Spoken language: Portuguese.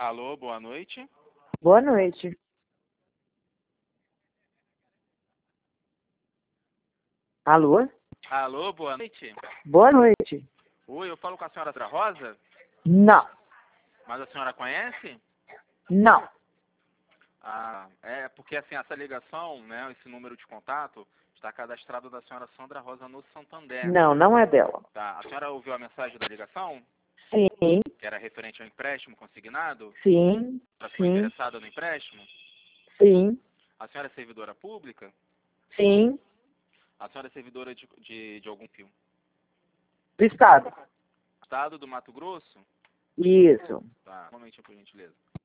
Alô, boa noite. Boa noite. Alô? Alô, boa noite. Boa noite. Oi, eu falo com a senhora Sandra Rosa, Não. mas a senhora conhece? Não. Ah, é porque assim, essa ligação, né, esse número de contato, está cadastrado da senhora Sandra Rosa no Santander. Não, não é dela. Tá, a senhora ouviu a mensagem da ligação? Sim, Que era referente ao empréstimo consignado? sim, A senhora ficou sim, interessada no empréstimo? sim, A senhora é servidora pública? sim. A senhora é servidora de algum filme? Do Estado. Estado do Mato Grosso? Isso. Tá, um momentinho, por gentileza.